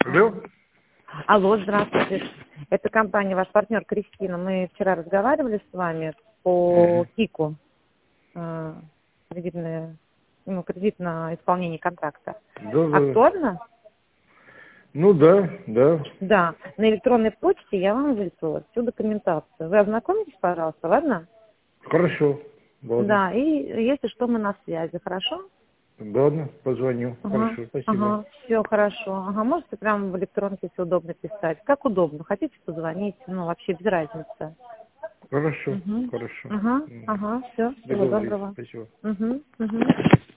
Алло? Алло, здравствуйте. Это компания, ваш партнер Кристина. Мы вчера разговаривали с вами по КИКу. Кредит на исполнение контракта. Да. Актуально? Ну да. Да. На электронной почте я вам выслала всю документацию. Вы ознакомитесь, пожалуйста, ладно? Хорошо. Ладно. Да, и если что, мы на связи, хорошо? Ладно, позвоню. Хорошо, спасибо. Все хорошо. Можете прямо в электронке, если удобно писать. Как удобно. Хотите позвонить, вообще без разницы. Хорошо, хорошо. Все, всего Договорились. доброго. Спасибо.